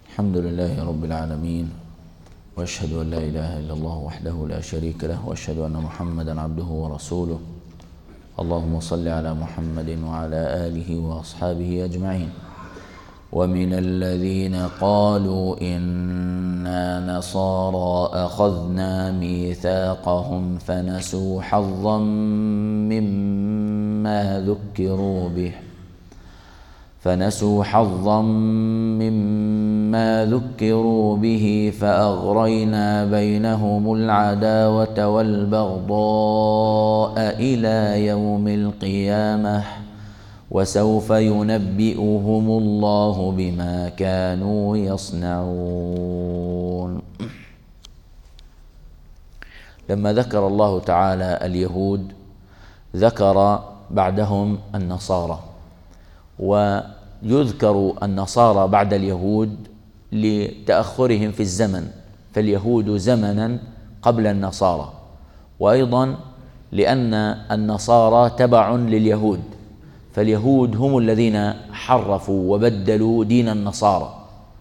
الحمد لله رب العالمين، وأشهد أن لا إله إلا الله وحده لا شريك له، وأشهد أن محمدا عبده ورسوله. اللهم صل على محمد وعلى آله وأصحابه أجمعين. ومن الذين قالوا إنا نصارى أخذنا ميثاقهم فنسوا حظا مما ذكروا به فأغرينا بينهم العداوة والبغضاء إلى يوم القيامة وسوف ينبئهم الله بما كانوا يصنعون. لما ذكر الله تعالى اليهود ذكر بعدهم النصارى، ويذكر النصارى بعد اليهود لتأخرهم في الزمن، فاليهود زمنا قبل النصارى، وأيضا لأن النصارى تبع لليهود، فاليهود هم الذين حرفوا وبدلوا دين النصارى،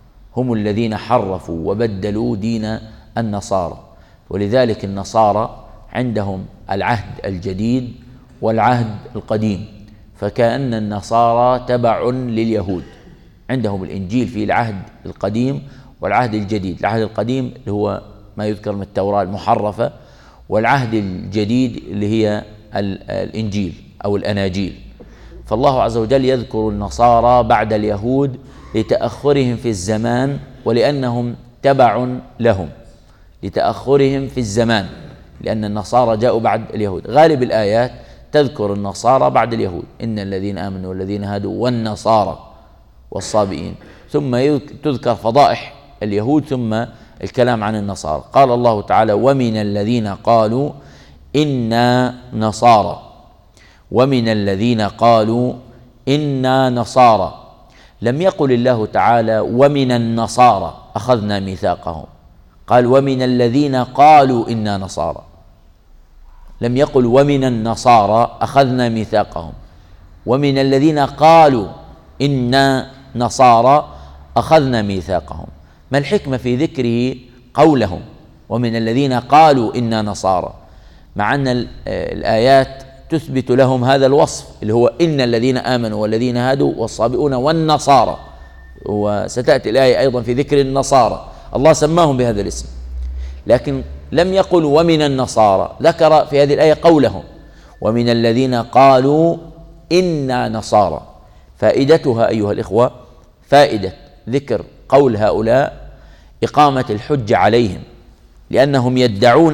ولذلك النصارى عندهم العهد الجديد والعهد القديم، فكأن النصارى تبع لليهود. عندهم الإنجيل في العهد القديم والعهد الجديد، العهد القديم اللي هو ما يذكر من التوراة المحرفة، والعهد الجديد اللي هي الإنجيل أو الأناجيل. فالله عز وجل يذكر النصارى بعد اليهود لتأخرهم في الزمان، ولأنهم تبع لهم لتأخرهم في الزمان، لأن النصارى جاءوا بعد اليهود. غالب الآيات تذكر النصارى بعد اليهود، إن الذين آمنوا والذين هادوا والنصارى والصابئين، ثم تذكر فضائح اليهود ثم الكلام عن النصارى. قال الله تعالى: ومن الذين قالوا إنا نصارى. لم يقل الله تعالى ومن النصارى أخذنا ميثاقهم، قال ومن الذين قالوا إنا نصارى، لم يقل ومن النصارى أخذنا ميثاقهم، ومن الذين قالوا إنا نصارى أخذنا ميثاقهم. ما الحكمة في ذكره قولهم ومن الذين قالوا إنا نصارى، مع أن الآيات تثبت لهم هذا الوصف اللي هو إن الذين آمنوا والذين هادوا والصابئون والنصارى، وستأتي الآية أيضا في ذكر النصارى، الله سماهم بهذا الاسم، لكن لم يقل ومن النصارى، ذكر في هذه الآية قولهم ومن الذين قالوا إنا نصارى. فائدتها أيها الإخوة، فائدة ذكر قول هؤلاء إقامة الحجة عليهم، لأنهم يدعون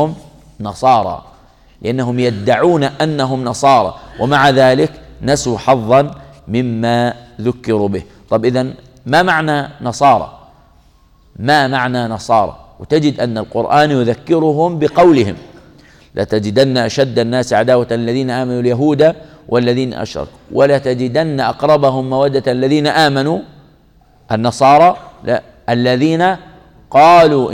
أنهم نصارى، ومع ذلك نسوا حظا مما ذكروا به. طب إذن ما معنى نصارى؟ وتجد أن القرآن يذكرهم بقولهم: لتجدن أشد الناس عداوة الذين آمنوا اليهود والذين أشركوا، ولتجدن أقربهم مودة الذين آمنوا النصارى، لا، الذين قالوا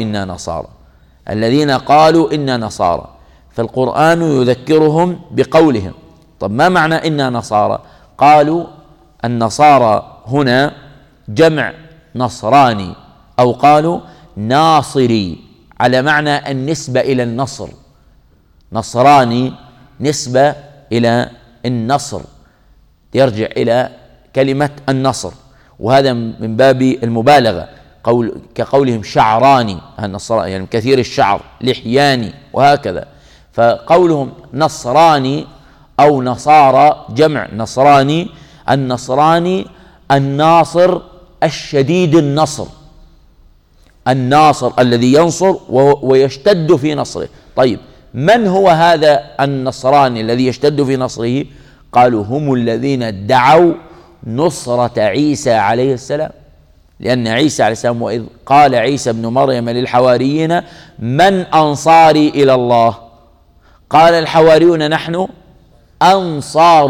إنا نصارى. فالقرآن يذكرهم بقولهم. طب ما معنى إنا نصارى؟ قالوا النصارى هنا جمع نصراني، أو قالوا ناصري، على معنى النسبة إلى النصر. نصراني نسبة إلى النصر، يرجع إلى كلمة النصر، وهذا من باب المبالغة، كقولهم شعراني، النصراني يعني كثير الشعر، لحياني، وهكذا. فقولهم نصراني أو نصارى جمع نصراني، النصراني الناصر الشديد الناصر الذي ينصر ويشتد في نصره. طيب، من هو هذا النصراني الذي يشتد في نصره؟ قالوا هم الذين ادعوا نصرة عيسى عليه السلام، لأن عيسى عليه السلام: وإذ قال عيسى بن مريم للحواريين من أنصاري إلى الله؟ قال الحواريون نحن أنصار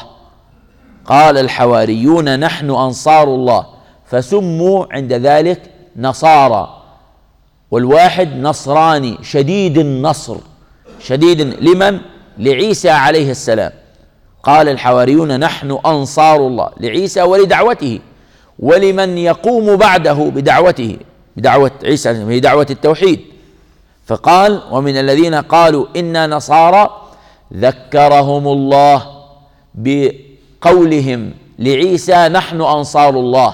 الله، فسموا عند ذلك نصارى. والواحد نصراني شديد النصر، شديد لمن؟ لعيسى عليه السلام. قال الحواريون نحن أنصار الله لعيسى ولدعوته، ولمن يقوم بعده بدعوته، بدعوة عيسى هي دعوة التوحيد. فقال ومن الذين قالوا إنا نصارى ذكرهم الله بقولهم لعيسى نحن أنصار الله،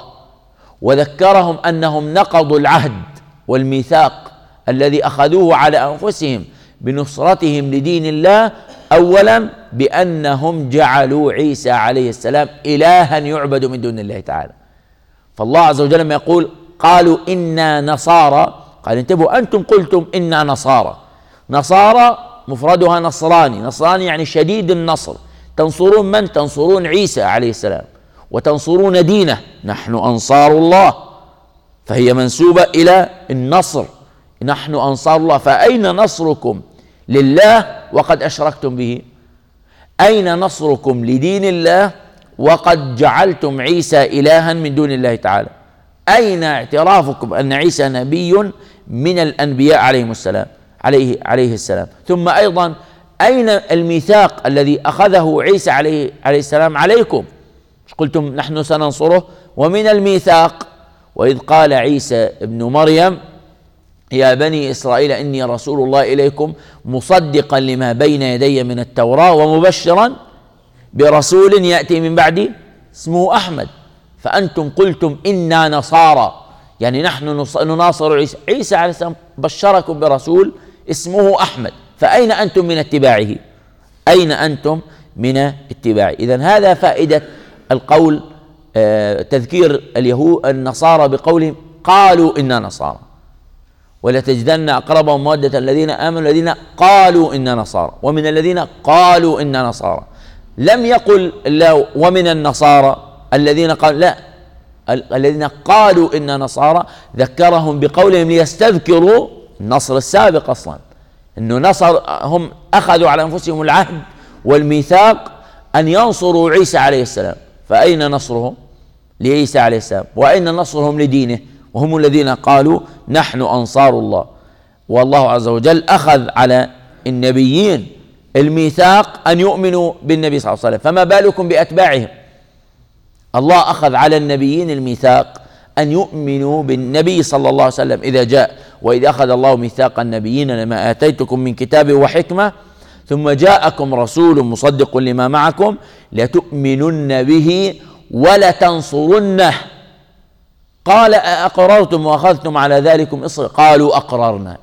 وذكرهم أنهم نقضوا العهد والميثاق الذي أخذوه على أنفسهم بنصرتهم لدين الله، أولا بأنهم جعلوا عيسى عليه السلام إلها يعبد من دون الله تعالى. فالله عز وجل لما يقول قالوا إنا نصارى، قال انتبهوا أنتم قلتم إنا نصارى. نصارى مفردها نصراني، نصراني يعني شديد النصر. تنصرون من؟ تنصرون عيسى عليه السلام وتنصرون دينه. نحن أنصار الله، فهي منسوبة إلى النصر، نحن أنصار الله. فأين نصركم لله وقد أشركتم به؟ أين نصركم لدين الله وقد جعلتم عيسى إلها من دون الله تعالى؟ أين اعترافكم أن عيسى نبي من الأنبياء عليهم السلام عليه السلام؟ ثم أيضا أين الميثاق الذي أخذه عيسى عليه السلام عليكم؟ قلتم نحن سننصره. ومن الميثاق وإذ قال عيسى ابن مريم يا بني إسرائيل إني رسول الله إليكم مصدقا لما بين يدي من التوراة ومبشرا برسول يأتي من بعدي اسمه أحمد. فأنتم قلتم إنا نصارى، يعني نحن نناصر عيسى. عيسى عليه السلام بشركم برسول اسمه أحمد، فأين أنتم من اتباعه؟ أين أنتم من اتباعه؟ إذن هذا فائدة القول، تذكير اليهود النصارى بقولهم قالوا إنا نصارى. ولتجدن أقربهم مودة الذين آمنوا الذين قالوا إنا نصارى. ومن الذين قالوا إنا نصارى لم يقل الله ومن النصارى الذين قالوا، لا، الذين قالوا إنا نصارى ذكرهم بقولهم ليستذكروا النصر السابق. أصلا أنه نصر، هم أخذوا على أنفسهم العهد والميثاق أن ينصروا عيسى عليه السلام. فأين نصرهم لعيسى عليه السلام وأين نصرهم لدينه؟ وهم الذين قالوا نحن أنصار الله. والله عز وجل أخذ على النبيين الميثاق أن يؤمنوا بالنبي صلى الله عليه وسلم، فما بالكم بأتباعهم؟ الله أخذ على النبيين الميثاق أن يؤمنوا بالنبي صلى الله عليه وسلم إذا جاء. وإذ أخذ الله ميثاق النبيين لما آتيتكم من كتاب وحكمة ثم جاءكم رسول مصدق لما معكم لتؤمنن به ولتنصرنه. قال أقررتم وأخذتم على ذلكم إصرا؟ قالوا أقررنا.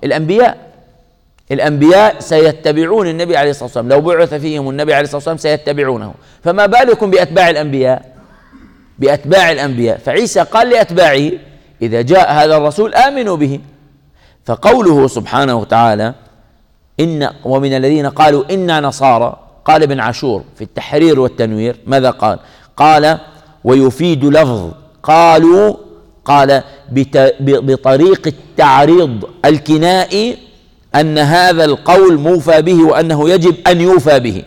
الأنبياء سيتبعون النبي عليه الصلاة والسلام، لو بعث فيهم النبي عليه الصلاة والسلام سيتبعونه، فما بالكم بأتباع الأنبياء؟ فعيسى قال لأتباعه إذا جاء هذا الرسول آمنوا به. فقوله سبحانه وتعالى ومن الذين قالوا إنا نصارى، قال ابن عاشور في التحرير والتنوير ماذا قال؟ قال ويفيد لفظ قالوا، قال بطريق التعريض الكنائي أن هذا القول موفى به وأنه يجب أن يوفى به.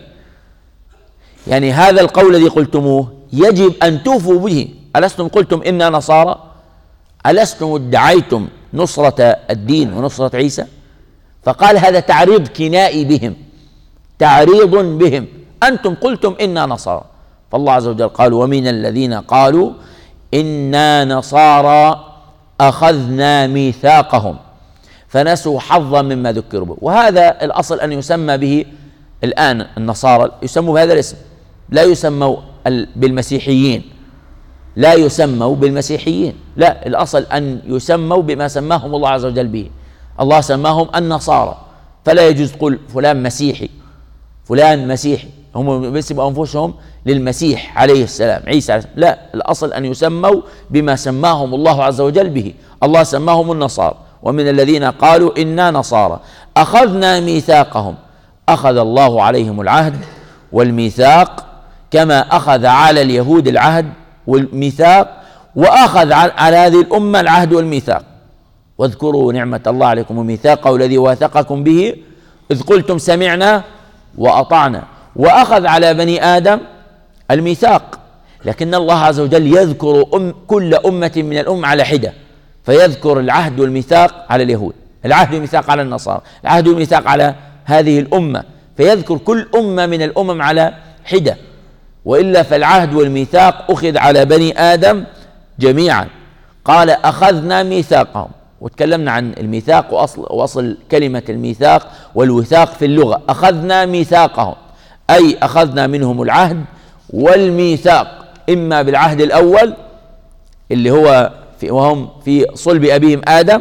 يعني هذا القول الذي قلتموه يجب أن توفوا به. ألستم قلتم إنا نصارى؟ ألستم ادعيتم نصرة الدين ونصرة عيسى؟ فقال هذا تعريض كنائي بهم، تعريض بهم، أنتم قلتم إنا نصارى. فالله عز وجل قال ومن الذين قالوا إنا نصارى أخذنا ميثاقهم فنسوا حظا مما ذكروا به. وهذا الأصل أن يسمى به الآن النصارى، يسموا بهذا الاسم، لا يسموا بالمسيحيين، لا يسموا بالمسيحيين، لا، الأصل أن يسموا بما سماهم الله عز وجل به. الله سماهم النصارى، فلا يجوز تقول فلان مسيحي، فلان مسيحي، هم بيسموا أنفسهم للمسيح عليه السلام، عيسى عليه السلام، لا، الأصل أن يسموا بما سماهم الله عز وجل به. الله سماهم النصارى. ومن الذين قالوا إنا نصارى أخذنا ميثاقهم، أخذ الله عليهم العهد والميثاق كما أخذ على اليهود العهد والميثاق، وأخذ على هذه الأمة العهد والميثاق. واذكروا نعمة الله عليكم وميثاقه الذي واثقكم به إذ قلتم سمعنا وأطعنا. وأخذ على بني آدم الميثاق، لكن الله عز وجل يذكر كل أمة من الأمم على حدة، فيذكر العهد والميثاق على اليهود، العهد والميثاق على النصارى، العهد والميثاق على هذه الأمة، فيذكر كل أمة من الأمم على حدة. وإلا فالعهد والميثاق أخذ على بني آدم جميعا. قال أخذنا ميثاقهم، وتكلمنا عن الميثاق وأصل كلمة الميثاق والوثاق في اللغة. أخذنا ميثاقهم أي أخذنا منهم العهد والميثاق، إما بالعهد الأول اللي هو وهم في صلب أبيهم آدم،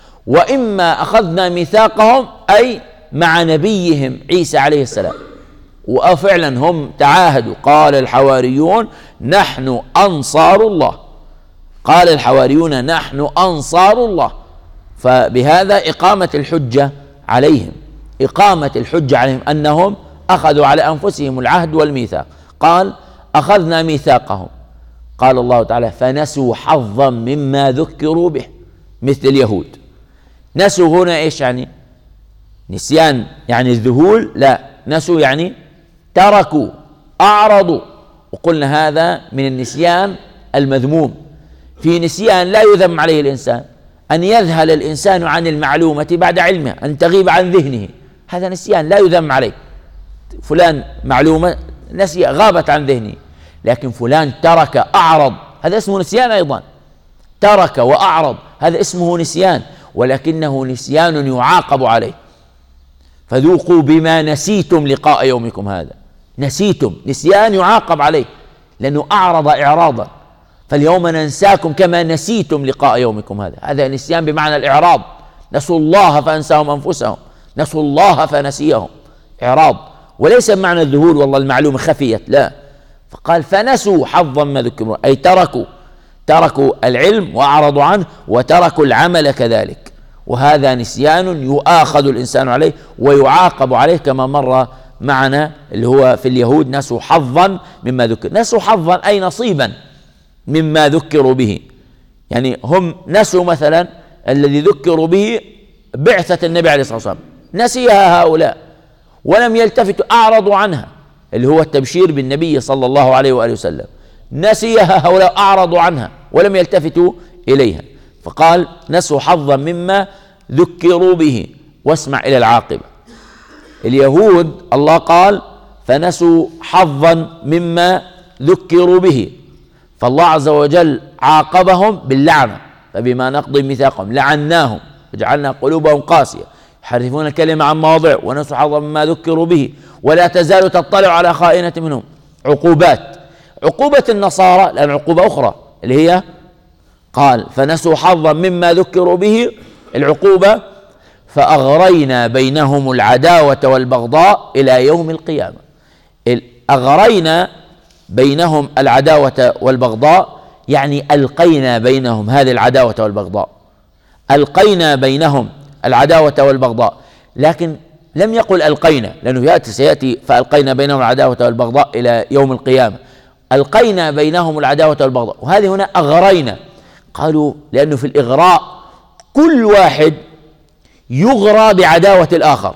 وإما أخذنا ميثاقهم أي مع نبيهم عيسى عليه السلام. وفعلا هم تعاهدوا، قال الحواريون نحن أنصار الله، قال الحواريون نحن أنصار الله. فبهذا إقامة الحجة عليهم، إقامة الحجة عليهم أنهم أخذوا على أنفسهم العهد والميثاق. قال أخذنا ميثاقهم، قال الله تعالى فنسوا حظا مما ذكروا به، مثل اليهود. نسوا هنا إيش يعني؟ نسيان يعني الذهول؟ لا، نسوا يعني تركوا، أعرضوا. وقلنا هذا من النسيان المذموم. في نسيان لا يذم عليه الإنسان، أن يذهل الإنسان عن المعلومة بعد علمه، أن تغيب عن ذهنه، هذا نسيان لا يذم عليه. فلان معلومة نسي، غابت عن ذهنه. لكن فلان ترك أعرض، هذا اسمه نسيان أيضا. ترك وأعرض هذا اسمه نسيان، ولكنه نسيان يعاقب عليه. فذوقوا بما نسيتم لقاء يومكم هذا. نسيتم، نسيان يعاقب عليه لأنه أعرض إعراضا. فاليوم ننساكم كما نسيتم لقاء يومكم هذا. هذا نسيان بمعنى الإعراض. نسوا الله فأنساهم أنفسهم، نسوا الله فنسيهم، إعراض. وليس بمعنى الذهول والله المعلومة خفيت، لا. فقال فنسوا حظا ما ذكروا، أي تركوا العلم وأعرضوا عنه، وتركوا العمل كذلك. وهذا نسيان يؤاخذ الإنسان عليه ويعاقب عليه، كما مر معنا اللي هو في اليهود نسوا حظا مما ذكر. نسوا حظا أي نصيبا مما ذكروا به. يعني هم نسوا مثلا الذي ذكروا به بعثة النبي عليه الصلاة والسلام، نسيها هؤلاء ولم يلتفتوا، أعرضوا عنها، اللي هو التبشير بالنبي صلى الله عليه وآله وسلم. نسيها هؤلاء، أعرضوا عنها ولم يلتفتوا إليها. فقال نسوا حظا مما ذكروا به. واسمع إلى العاقبة. اليهود الله قال فنسوا حظا مما ذكروا به، فالله عز وجل عاقبهم باللعنة. فبما نقضي ميثاقهم لعناهم وجعلنا قلوبهم قاسية يحرفون الكلمة عن مواضعه ونسوا حظا مما ذكروا به ولا تزال تطلع على خائنة منهم. عقوبة النصارى لأن عقوبة أخرى اللي هي قال فنسوا حظا مما ذكروا به، العقوبة فأغرينا بينهم العداوة والبغضاء إلى يوم القيامة. أغرينا بينهم العداوة والبغضاء يعني ألقينا بينهم هذه العداوة والبغضاء، ألقينا بينهم العداوة والبغضاء. لكن لم يقل ألقينا، لأنه سيأتي فألقينا بينهم العداوة والبغضاء إلى يوم القيامة. ألقينا بينهم العداوة والبغضاء، وهذه هنا أغرينا. قالوا لأنه في الإغراء كل واحد يغرى بعداوة الآخر،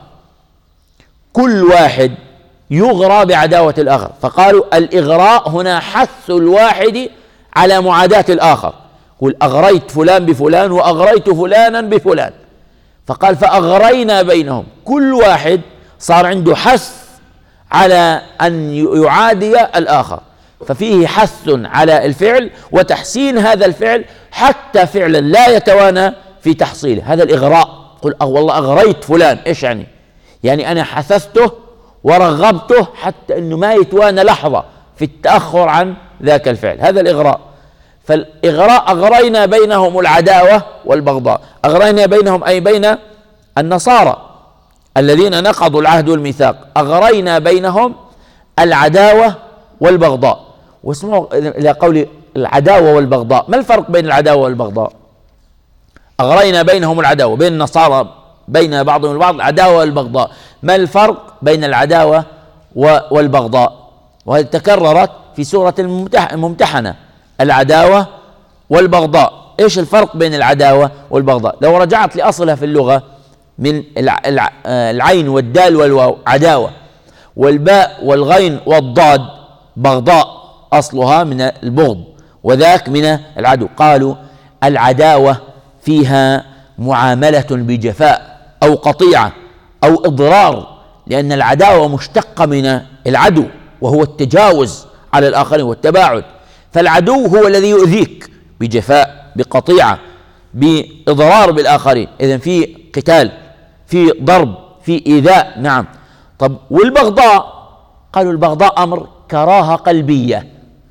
كل واحد يغرى بعداوة الآخر. فقالوا الإغراء هنا حث الواحد على معاداة الآخر. قل أغريت فلان بفلان وأغريت فلانا بفلان. فقال فأغرينا بينهم، كل واحد صار عنده حث على أن يعادي الآخر. ففيه حث على الفعل وتحسين هذا الفعل حتى فعلا لا يتوانى في تحصيله. هذا الإغراء. قل والله أغريت فلان، إيش يعني؟ يعني أنا حثثته ورغبته حتى أنه ما يتوانى لحظة في التأخر عن ذاك الفعل، هذا الإغراء. فالإغراء أغرينا بينهم العداوة والبغضاء. أغرينا بينهم أي بين النصارى الذين نقضوا العهد والميثاق، أغرينا بينهم العداوة والبغضاء. واسمعوا إلى قول العداوة والبغضاء، ما الفرق بين العداوة والبغضاء؟ أغرينا بينهم العداوة، بين النصارى بين بعضهم البعض العداوة والبغضاء. ما الفرق بين العداوة والبغضاء؟ وهذه تكررت في سورة الممتحنة، العداوة والبغضاء. إيش الفرق بين العداوة والبغضاء؟ لو رجعت لأصلها في اللغة من العين والدال والواو عداوة، والباء والغين والضاد بغضاء، أصلها من البغض وذاك من العدو. قالوا العداوة فيها معاملة بجفاء أو قطيعة أو إضرار، لأن العداوة مشتقة من العدو وهو التجاوز على الآخرين والتباعد. فالعدو هو الذي يؤذيك بجفاء، بقطيعة، بإضرار بالآخرين. إذن في قتال، في ضرب، في إيذاء. نعم. طب والبغضاء؟ قالوا البغضاء أمر كراهة قلبية،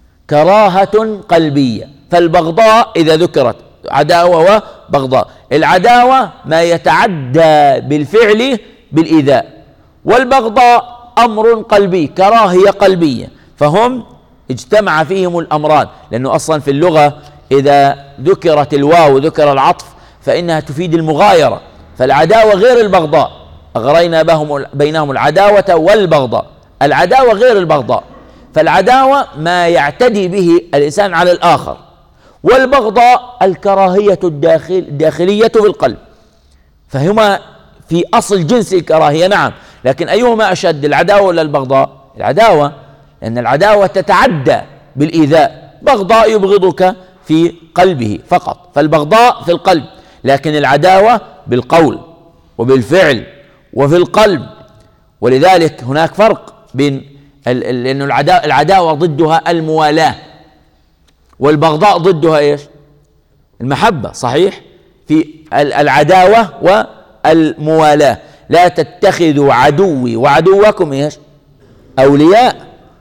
كراهة قلبية. فالبغضاء إذا ذكرت عداوة وبغضاء، العداوة ما يتعدى بالفعل بالإيذاء، والبغضاء أمر قلبي، كراهية قلبية. فهم اجتمع فيهم الأمران، لأنه أصلا في اللغة إذا ذكرت الواو وذكر العطف فإنها تفيد المغايرة. فالعداوة غير البغضاء، أغرينا بينهم العداوة والبغضاء. العداوة غير البغضاء، فالعداوة ما يعتدي به الإنسان على الآخر، والبغضاء الكراهية الداخلية في القلب. فهما في أصل جنس الكراهية. نعم. لكن أيهما أشد، العداوة ولا البغضاء؟ العداوة، لأن العداوة تتعدى بالإيذاء. بغضاء يبغضك في قلبه فقط، فالبغضاء في القلب، لكن العداوة بالقول وبالفعل وفي القلب. ولذلك هناك فرق بين لأن العداوة ضدها الموالاة، والبغضاء ضدها إيش؟ المحبة. صحيح؟ في العداوة والموالاة. لا تتخذوا عدوي وعدوكم إيش؟ أولياء.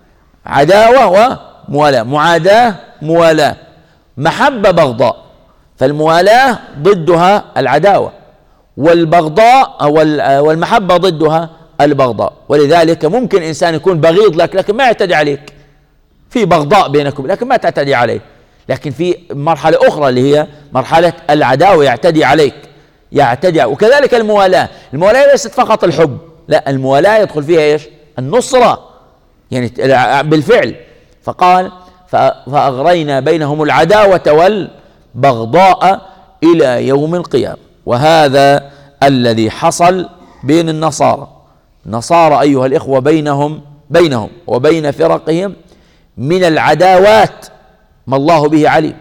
عداوة وموالاة، معاداة موالاة، محبة بغضاء. فالموالاة ضدها العداوة، والبغضاء والمحبة ضدها البغضاء. ولذلك ممكن إنسان يكون بغيض لك لكن ما يعتدي عليك، في بغضاء بينكم لكن ما تعتدي عليه. لكن في مرحلة أخرى اللي هي مرحلة العداوة يعتدي عليك، وكذلك الموالاة. الموالاة ليست فقط الحب، لا، الموالاة يدخل فيها إيش؟ النصرة، يعني بالفعل. فقال فأغرينا بينهم العداوة والبغضاء إلى يوم القيامة. وهذا الذي حصل بين النصارى أيها الإخوة، بينهم وبين فرقهم من العداوات ما الله به عليم،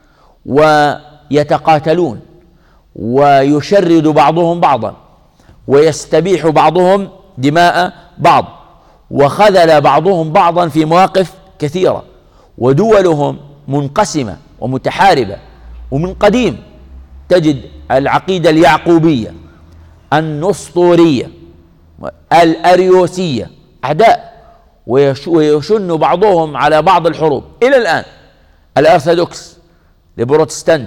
ويتقاتلون ويشرد بعضهم بعضا، ويستبيح بعضهم دماء بعض، وخذل بعضهم بعضا في مواقف كثيرة، ودولهم منقسمة ومتحاربة. ومن قديم تجد العقيدة اليعقوبية، النسطورية، الأريوسية أعداء، ويشن بعضهم على بعض الحروب إلى الآن. الأرثوذكس، البروتستانت،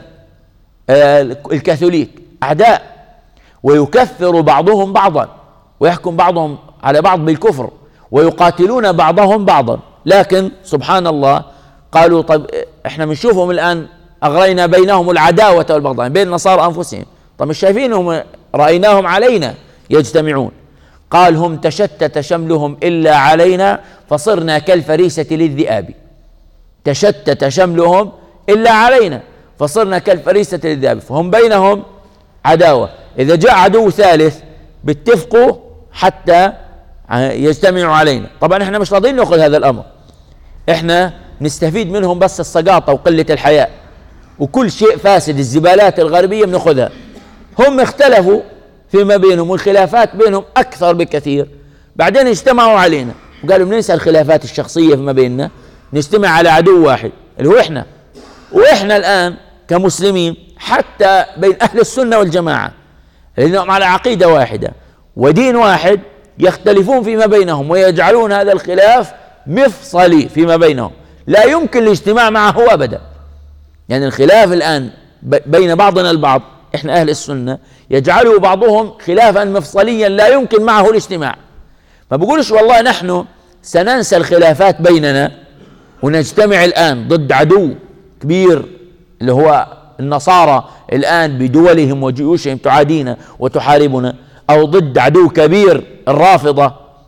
الكاثوليك أعداء، ويكفر بعضهم بعضا، ويحكم بعضهم على بعض بالكفر، ويقاتلون بعضهم بعضا. لكن سبحان الله قالوا طب احنا بنشوفهم الآن أغرينا بينهم العداوة والبغضاء بين النصارى أنفسهم. طب مش شايفينهم؟ رأيناهم علينا يجتمعون. قال هم تشتت شملهم إلا علينا فصرنا كالفريسة للذئاب. تشتت شملهم إلا علينا فصرنا كالفريسة للذئاب. فهم بينهم عداوة، إذا جاء عدو ثالث باتفقوا حتى يجتمعوا علينا. طبعا احنا مش راضين نأخذ هذا الأمر، احنا نستفيد منهم بس السقاطة وقلة الحياء وكل شيء فاسد، الزبالات الغربية بنأخذها. هم اختلفوا فيما بينهم، والخلافات بينهم أكثر بكثير، بعدين اجتمعوا علينا وقالوا بننسى الخلافات الشخصية فيما بيننا، نجتمع على عدو واحد اللي هو احنا. واحنا الآن كمسلمين حتى بين أهل السنة والجماعة لأنهم على عقيدة واحدة ودين واحد، يختلفون فيما بينهم ويجعلون هذا الخلاف مفصلي فيما بينهم، لا يمكن الاجتماع معه أبدا. يعني الخلاف الآن بين بعضنا البعض، احنا أهل السنة، يجعله بعضهم خلافا مفصليا لا يمكن معه الاجتماع. ما بقولش والله نحن سننسى الخلافات بيننا ونجتمع الآن ضد عدو كبير اللي هو النصارى الآن بدولهم وجيوشهم تعادينا وتحاربنا، أو ضد عدو كبير الرافضة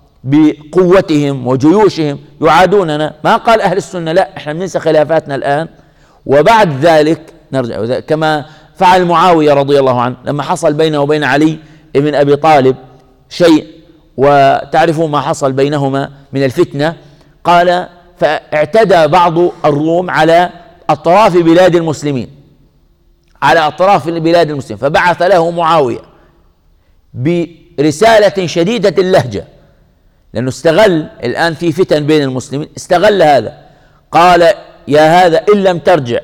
بقوتهم وجيوشهم يعادوننا. ما قال أهل السنة لا، احنا بننسى خلافاتنا الآن وبعد ذلك نرجع، كما فعل معاوية رضي الله عنه لما حصل بينه وبين علي بن أبي طالب شيء، وتعرفوا ما حصل بينهما من الفتنة. قال فاعتدى بعض الروم على أطراف بلاد المسلمين، على أطراف بلاد المسلمين، فبعث له معاوية برسالة شديدة اللهجة، لأنه استغل الآن في فتن بين المسلمين، استغل هذا. قال يا هذا إن لم ترجع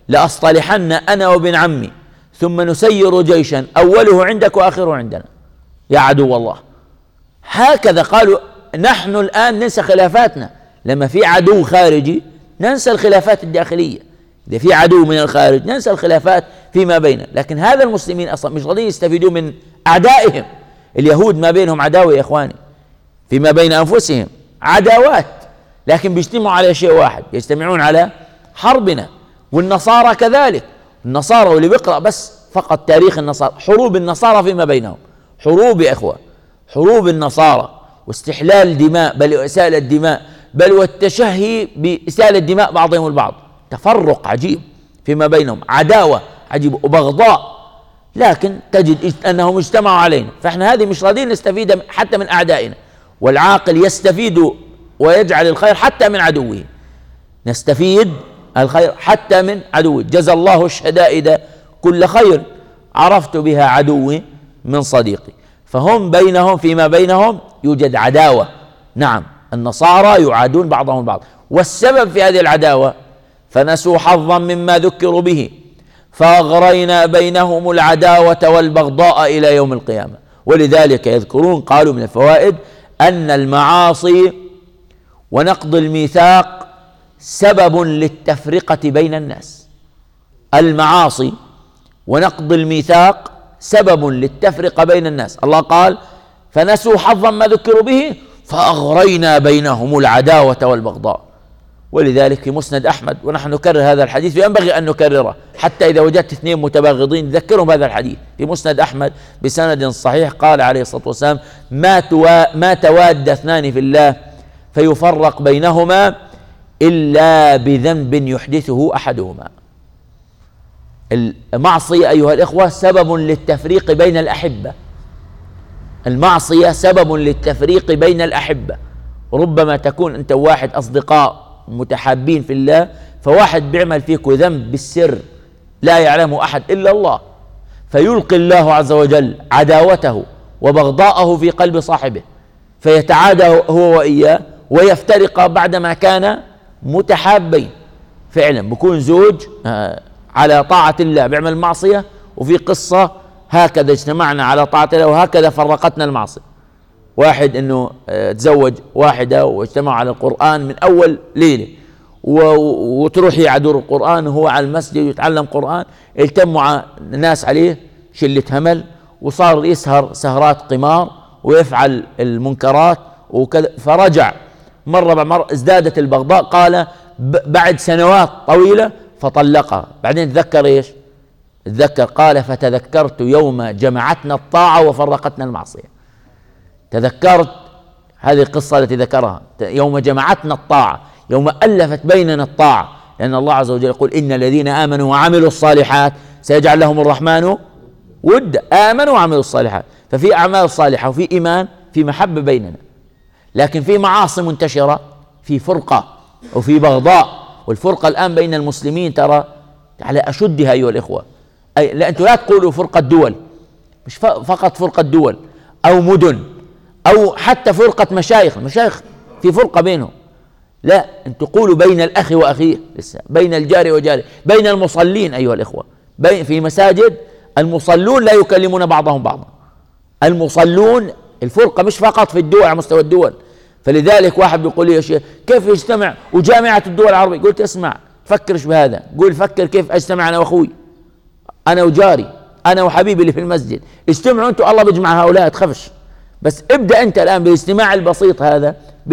لأصطلحن أنا وابن عمي ثم نسير جيشا أوله عندك وآخره عندنا يا عدو الله. هكذا قالوا. نحن الآن ننسى خلافاتنا، لما في عدو خارجي ننسى الخلافات الداخلية، إذا في عدو من الخارج ننسى الخلافات فيما بيننا. لكن هذا المسلمين أصلا مش راضين يستفيدوا من أعدائهم. اليهود ما بينهم عداوة يا إخواني، فيما بين أنفسهم عداوات، لكن بيجتمعوا على شيء واحد، يجتمعون على حربنا. والنصارى كذلك. النصارى، واللي بيقرأ بس فقط تاريخ النصارى، حروب النصارى فيما بينهم، حروب يا إخوة، حروب النصارى واستحلال دماء، بل وإسالة الدماء، بل والتشهي بإسالة دماء بعضهم البعض، تفرق عجيب فيما بينهم، عداوة عجيبة وبغضاء، لكن تجد أنهم اجتمعوا علينا. فإحنا هذه مش راضين نستفيد حتى من أعدائنا، والعاقل يستفيد ويجعل الخير حتى من عدوه، نستفيد الخير حتى من عدوه. جزى الله الشدائد كل خير عرفت بها عدوي من صديقي. فهم بينهم فيما بينهم يوجد عداوة. نعم، النصارى يعادون بعضهم البعض، والسبب في هذه العداوة فنسوا حظا مما ذكروا به فأغرينا بينهم العداوة والبغضاء إلى يوم القيامة. ولذلك يذكرون، قالوا من الفوائد أن المعاصي ونقض الميثاق سبب للتفرقة بين الناس. المعاصي ونقض الميثاق سبب للتفرقة بين الناس. الله قال فنسوا حظا ما ذكروا به فأغرينا بينهم العداوة والبغضاء. ولذلك في مسند أحمد، ونحن نكرر هذا الحديث وينبغي أن نكرره حتى إذا وجدت اثنين متباغضين ذكرهم هذا الحديث في مسند أحمد بسند صحيح. قال عليه الصلاة والسلام ما تواد اثنان في الله فيفرق بينهما إلا بذنب يحدثه أحدهما. المعصية أيها الإخوة سبب للتفريق بين الأحبة. المعصية سبب للتفريق بين الأحبة. ربما تكون أنت واحد أصدقاء متحابين في الله، فواحد بيعمل فيك ذنب بالسر لا يعلمه أحد إلا الله، فيلقي الله عز وجل عداوته وبغضاءه في قلب صاحبه، فيتعادى هو وإياه ويفترق بعدما كان متحابين. فعلا بكون زوج على طاعة الله بيعمل معصية، وفي قصة هكذا اجتمعنا على طاعة الله وهكذا فرقتنا المعصية. واحد انه تزوج واحدة واجتمعوا على القرآن من اول ليلة، وتروح يعدور القرآن وهو على المسجد يتعلم قرآن، التموا ناس عليه شلة همل، وصار يسهر سهرات قمار ويفعل المنكرات وكذا. فرجع مرة بعد مرة ازدادت البغضاء. قال بعد سنوات طويلة فطلقها. بعدين تذكر ايش؟ تذكر قال فتذكرت يوم جمعتنا الطاعة وفرقتنا المعصية. تذكرت هذه القصة التي ذكرها يوم جمعتنا الطاعة، يوم ألفت بيننا الطاعة، لأن الله عز وجل يقول إن الذين آمنوا وعملوا الصالحات سيجعل لهم الرحمن ودا. آمنوا وعملوا الصالحات، ففي أعمال صالحة وفي إيمان، في محبة بيننا. لكن في معاصي منتشرة، في فرقة وفي بغضاء. والفرقة الآن بين المسلمين ترى على أشدها أيها الإخوة. لا أنتم لا تقولوا فرقة دول، مش فقط فرقة دول أو مدن أو حتى فرقة مشايخ في فرقة بينهم. لا، أن تقولوا بين الأخ وأخيه، لسه بين الجار وجاره، بين المصلين أيها الإخوة. في مساجد المصلون لا يكلمون بعضهم بعضا. المصلون، الفرقة مش فقط في الدول على مستوى الدول. فلذلك واحد بيقول لي يا شيخ كيف يجتمع وجامعة الدول العربية؟ قلت اسمع، فكرش بهذا، قول فكر كيف اجتمع أنا وأخوي، أنا وجاري، أنا وحبيبي اللي في المسجد. اجتمعوا أنتوا، الله بيجمع هؤلاء، تخافش. بس ابدأ أنت الآن بالاجتماع البسيط هذا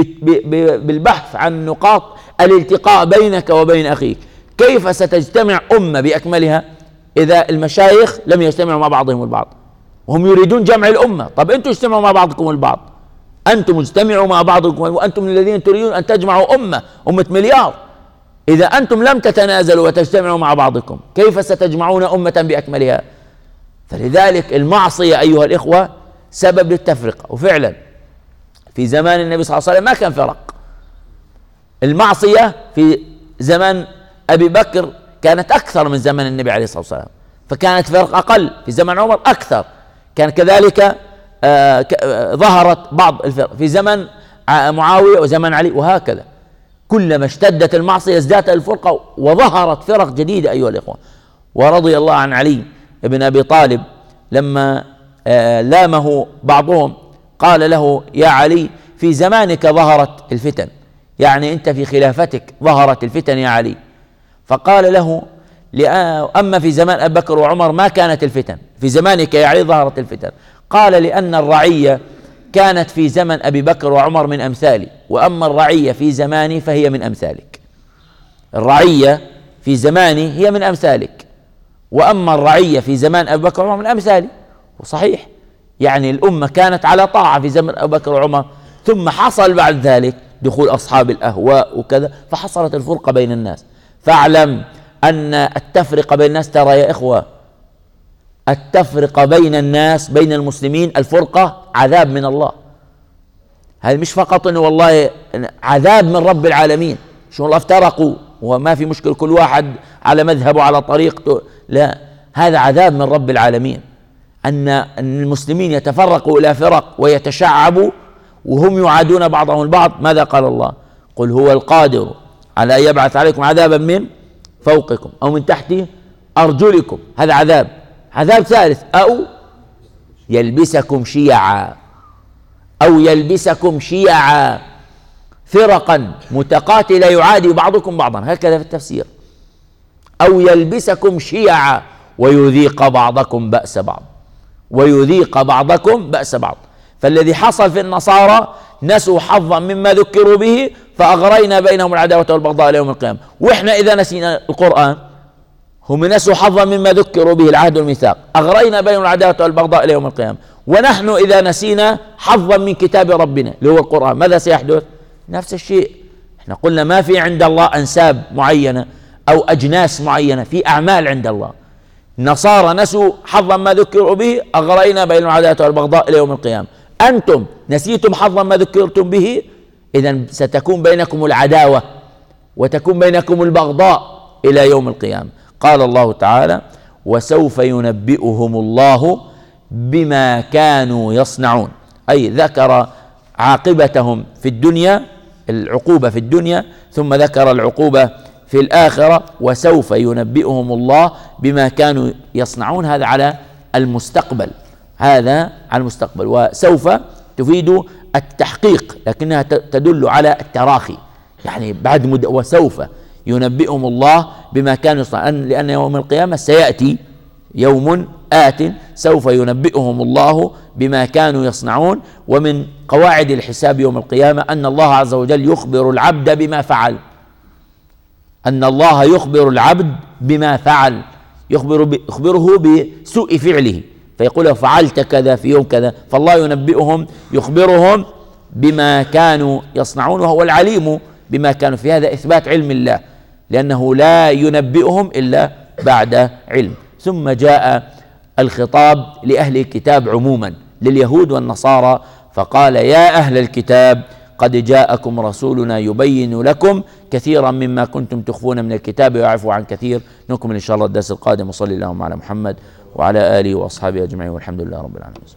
بالبحث عن نقاط الالتقاء بينك وبين أخيك. كيف ستجتمع أمة بأكملها إذا المشايخ لم يجتمعوا مع بعضهم البعض؟ وهم يريدون جمع الأمة. طب أنتم اجتمعوا مع بعضكم البعض، أنتم اجتمعوا مع بعضكم، وأنتم الذين تريدون أن تجمعوا أمة مليار. إذا أنتم لم تتنازلوا وتجتمعوا مع بعضكم، كيف ستجمعون أمة بأكملها؟ فلذلك المعصية أيها الإخوة سبب للتفرقة. وفعلا في زمان النبي صلى الله عليه وسلم ما كان فرق. المعصية في زمان أبي بكر كانت أكثر من زمن النبي عليه الصلاة والسلام، فكانت فرق أقل. في زمن عمر أكثر، كان كذلك ظهرت بعض الفرق في زمن معاوية وزمن علي وهكذا. كلما اشتدت المعصية ازدادت الفرقة وظهرت فرق جديدة أيها الإخوة. ورضي الله عن علي بن أبي طالب لما لامه بعضهم قال له: يا علي، في زمانك ظهرت الفتن، يعني أنت في خلافتك ظهرت الفتن يا علي. فقال له: أما في زمان أبي بكر وعمر ما كانت الفتن، في زمانك يا علي ظهرت الفتن. قال: لأن الرعية كانت في زمن أبي بكر وعمر من أمثالي، وأما الرعية في زماني فهي من أمثالك. الرعية في زماني هي من أمثالك، وأما الرعية في زمان أبي بكر وعمر من أمثالي. وصحيح، يعني الأمة كانت على طاعة في زمن أبي بكر وعمر، ثم حصل بعد ذلك دخول أصحاب الأهواء وكذا، فحصلت الفرقة بين الناس. فاعلم أن التفرقة بين الناس، ترى يا إخوة، التفرقة بين الناس بين المسلمين الفرقة عذاب من الله. هذا مش فقط إنه والله عذاب من رب العالمين، شو الله افترقوا وما في مشكلة كل واحد على مذهبه على طريقته، لا، هذا عذاب من رب العالمين. أن المسلمين يتفرقوا إلى فرق ويتشعبوا وهم يعادون بعضهم البعض. ماذا قال الله؟ قل هو القادر على أن يبعث عليكم عذابا من فوقكم أو من تحت أرجلكم. هذا عذاب. عذاب ثالث: أو يلبسكم شيعا، أو يلبسكم شيعا، فرقا متقاتلة يعادي بعضكم بعضا، هكذا في التفسير. أو يلبسكم شيعا ويذيق بعضكم بأس بعض، ويذيق بعضكم بأس بعض. فالذي حصل في النصارى نسوا حظا مما ذكروا به فأغرينا بينهم العداوة والبغضاء إلى يوم القيامة. وإحنا إذا نسينا القرآن، هم نسوا حظا مما ذكروا به العهد والميثاق، أغرينا بينهم العداوة والبغضاء إلى يوم القيامة. ونحن إذا نسينا حظا من كتاب ربنا اللي هو القرآن، ماذا سيحدث؟ نفس الشيء. احنا قلنا ما في عند الله أنساب معينة أو أجناس معينة، في أعمال عند الله. النصارى نسوا حظا ما ذكروا به، أغرينا بينهم العداوة والبغضاء إلى يوم القيامة. أنتم نسيتم حظا ما ذكرتم به، إذن ستكون بينكم العداوة وتكون بينكم البغضاء إلى يوم القيامة. قال الله تعالى: وسوف ينبئهم الله بما كانوا يصنعون، أي ذكر عاقبتهم في الدنيا، العقوبة في الدنيا، ثم ذكر العقوبة في الآخرة. وسوف ينبئهم الله بما كانوا يصنعون، هذا على المستقبل، هذا على المستقبل. وسوف تفيد التحقيق لكنها تدل على التراخي، يعني بعد مدة. وسوف ينبئهم الله بما كانوا يصنعون، لأن يوم القيامة سيأتي يوم آت سوف ينبئهم الله بما كانوا يصنعون. ومن قواعد الحساب يوم القيامة أن الله عز وجل يخبر العبد بما فعل، أن الله يخبر العبد بما فعل، يخبره بسوء فعله، فيقول فعلت كذا في يوم كذا، فالله ينبئهم يخبرهم بما كانوا يصنعون، وهو العليم بما كانوا. في هذا إثبات علم الله، لأنه لا ينبئهم إلا بعد علم. ثم جاء الخطاب لأهل الكتاب عموما، لليهود والنصارى، فقال: يا أهل الكتاب قد جاءكم رسولنا يبين لكم كثيرا مما كنتم تخفون من الكتاب ويعفو عن كثير. نكمل إن شاء الله الدرس القادم. وصلي اللهم على محمد وعلى آله وأصحابه أجمعين، والحمد لله رب العالمين.